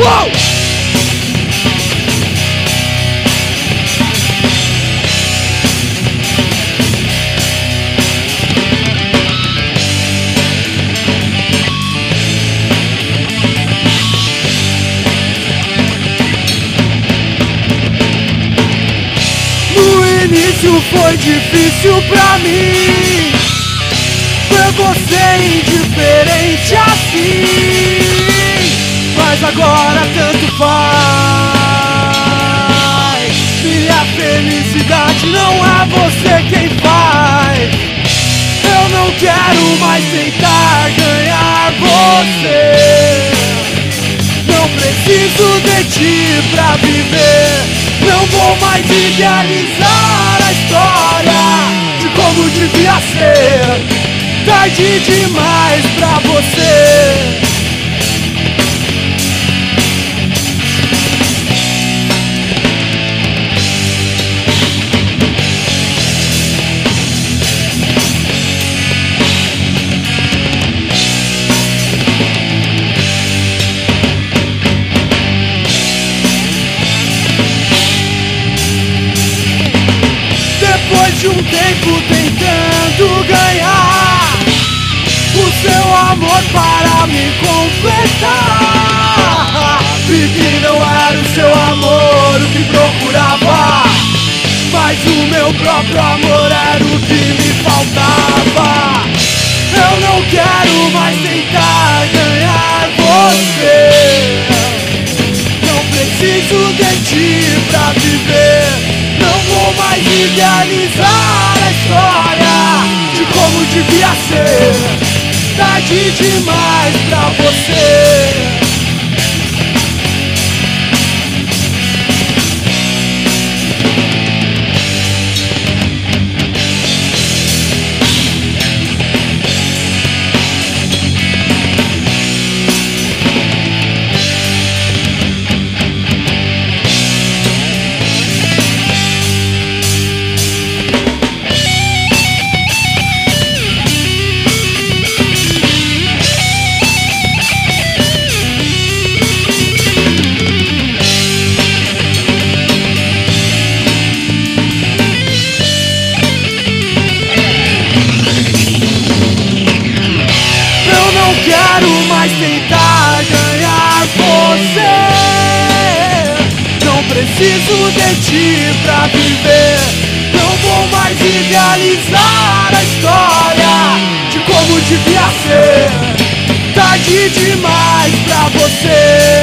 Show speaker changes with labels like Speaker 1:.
Speaker 1: Uou!
Speaker 2: No início foi difícil pra mim ver você indiferente assim, mas agora tanto faz. Minha felicidade não é você quem faz. Eu não quero mais tentar ganhar você. Não preciso de ti pra viver. Não vou mais idealizar a história de como devia ser. Tarde demais pra você. Depois de um tempo tentando ganhar o seu amor para me completar, vi que não era o seu amor o que procurava, mas o meu próprio amor era o que me faltava. Eu não quero mais tentar ganhar você. Não preciso de ti pra viver. Não vou mais idealizar a história de como devia ser. Tarde demais pra você. Quero mais tentar ganhar você. Não preciso de ti pra viver. Não vou mais idealizar a história de como devia ser. Tarde demais pra você.